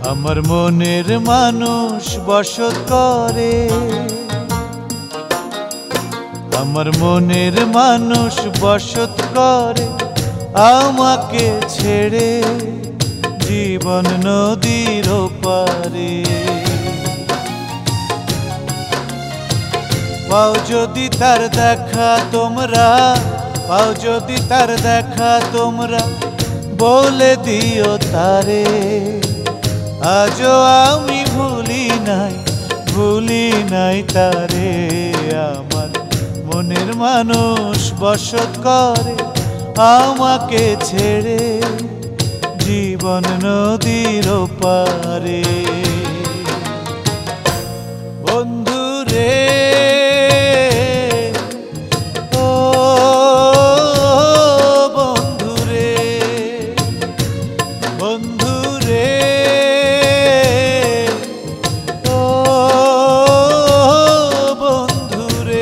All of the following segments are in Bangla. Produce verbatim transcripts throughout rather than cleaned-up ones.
আমার মনের মানুষ বসত করে, আমার মনের মানুষ বসত করে আমাকে ছেড়ে জীবন নদীর ওপারে। পাও যদি তার দেখা তোমরা, পাও যদি তার দেখা তোমরা, বলে দিও তারে আজও আমি ভুলি নাই, ভুলি নাই তারে। আমার মনের মানুষ বসত করে আমাকে ছেড়ে জীবন নদীর ওপারে। বন্ধু রে ও বন্ধু রে, বন্ধু রে ও বন্ধু রে।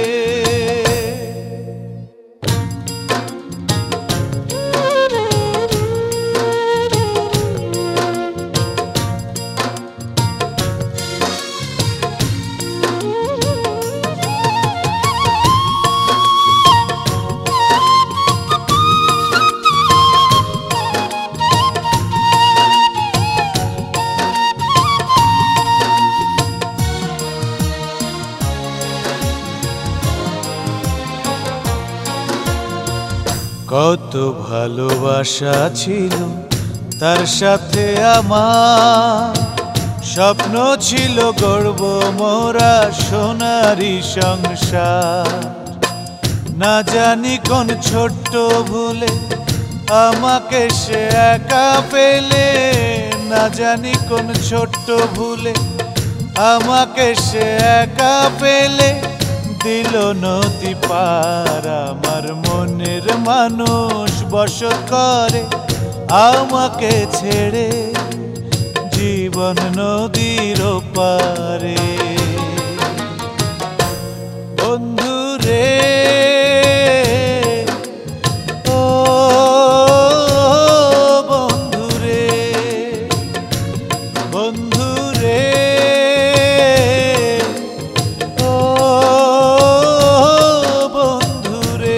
কত ভালোবাসা ছিল তার সাথে আমার, স্বপ্ন ছিল গর্ব মোরা সোনারি সংসার। না জানি কোন ছোট্ট ভুলে আমাকে সে একা পেলে, না জানি কোন ছোট্ট ভুলে আমাকে সে একা পেলে দিল নদী পার। আমার মনের মানুষ বসত করে আমাকে ছেড়ে জীবন নদীর ওপারে। বন্ধু রে ও বন্ধু রে, বন্ধু রে ও বন্ধু রে।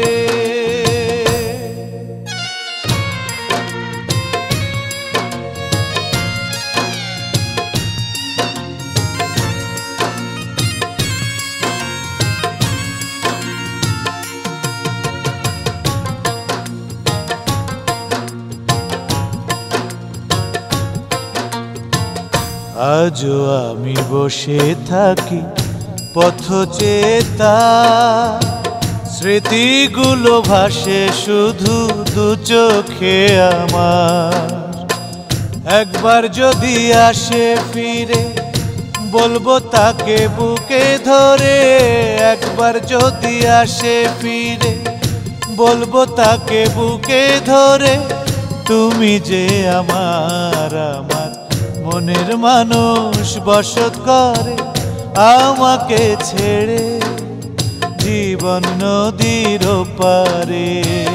আজও আমি বসে থাকি পথ চেতা, স্মৃতিগুলো ভাসে শুধু দু চোখে আমার। একবার যদি আসে ফিরে বলবো তাকে বুকে ধরে, একবার যদি আসে ফিরে বলবো তাকে বুকে ধরে। তুমি যে আমার, আমার মনের মানুষ বসত করে আমাকে ছেড়ে জীবন নদীর ওপারে।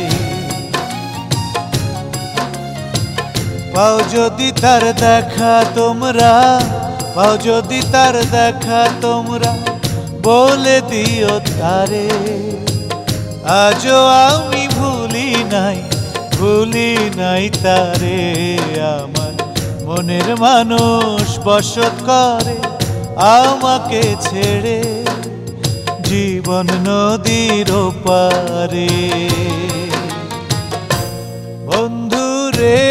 পাও যদি তার দেখা তোমরা, পাও যদি তার দেখা তোমরা, বলে দিও তারে আজও আমি ভুলি নাই, ভুলি নাই তারে। আমার মনের মানুষ বসত করে আমাকে ছেড়ে জীবন নদীর ওপারে। বন্ধু রে